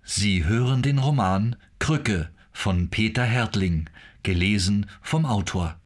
Sie hören den Roman Krücke von Peter Härtling, gelesen vom Autor.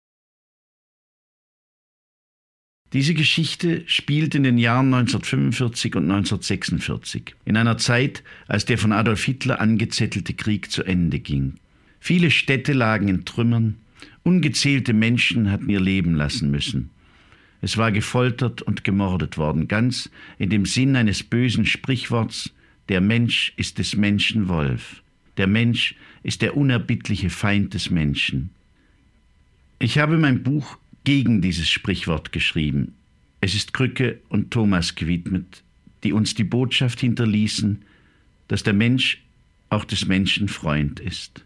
Diese Geschichte spielt in den Jahren 1945 und 1946, in einer Zeit, als der von Adolf Hitler angezettelte Krieg zu Ende ging. Viele Städte lagen in Trümmern, ungezählte Menschen hatten ihr Leben lassen müssen. Es war gefoltert und gemordet worden, ganz in dem Sinn eines bösen Sprichworts: Der Mensch ist des Menschen Wolf. Der Mensch ist der unerbittliche Feind des Menschen. Ich habe mein Buch gegen dieses Sprichwort geschrieben. Es ist Krücke und Thomas gewidmet, die uns die Botschaft hinterließen, dass der Mensch auch des Menschen Freund ist.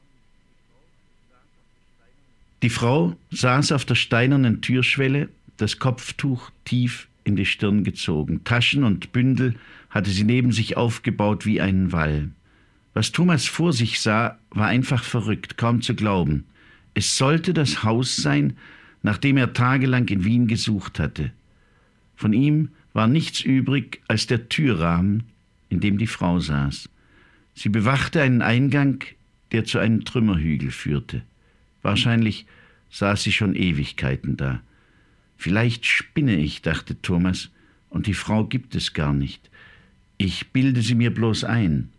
Die Frau saß auf der steinernen Türschwelle, das Kopftuch tief in die Stirn gezogen. Taschen und Bündel hatte sie neben sich aufgebaut wie einen Wall. Was Thomas vor sich sah, war einfach verrückt, kaum zu glauben. Es sollte das Haus sein, nach dem er tagelang in Wien gesucht hatte. Von ihm war nichts übrig als der Türrahmen, in dem die Frau saß. Sie bewachte einen Eingang, der zu einem Trümmerhügel führte. Wahrscheinlich saß sie schon Ewigkeiten da. Vielleicht spinne ich, dachte Thomas, und die Frau gibt es gar nicht. Ich bilde sie mir bloß ein.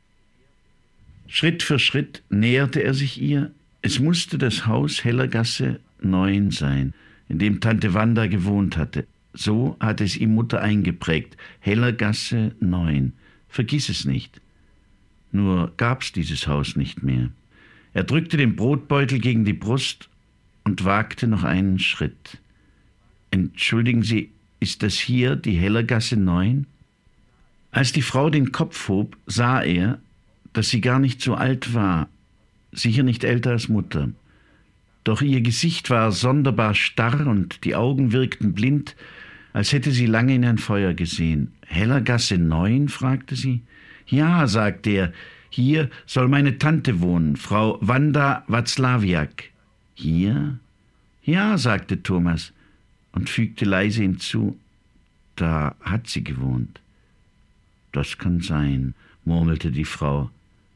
Schritt für Schritt näherte er sich ihr. Es musste das Haus Hellergasse 9 sein, in dem Tante Wanda gewohnt hatte. So hatte es ihm Mutter eingeprägt. Hellergasse 9. Vergiss es nicht. Nur gab's dieses Haus nicht mehr. Er drückte den Brotbeutel gegen die Brust und wagte noch einen Schritt. Entschuldigen Sie, ist das hier die Hellergasse 9? Als die Frau den Kopf hob, sah er, dass sie gar nicht so alt war, sicher nicht älter als Mutter. Doch ihr Gesicht war sonderbar starr und die Augen wirkten blind, als hätte sie lange in ein Feuer gesehen. Hellergasse 9? fragte sie. Ja, sagte er, hier soll meine Tante wohnen, Frau Wanda Watzlawiak. Hier? Ja, sagte Thomas und fügte leise hinzu, da hat sie gewohnt. Das kann sein, murmelte die Frau.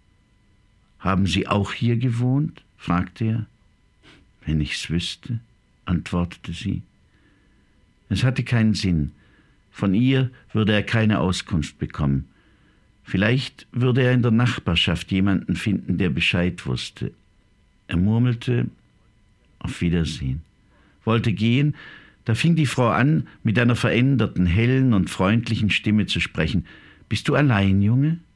Haben Sie auch hier gewohnt? fragte er. Wenn ich's wüsste, antwortete sie. Es hatte keinen Sinn. Von ihr würde er keine Auskunft bekommen. Vielleicht würde er in der Nachbarschaft jemanden finden, der Bescheid wusste. Er murmelte, auf Wiedersehen, wollte gehen, da fing die Frau an, mit einer veränderten, hellen und freundlichen Stimme zu sprechen. Bist du allein, Junge?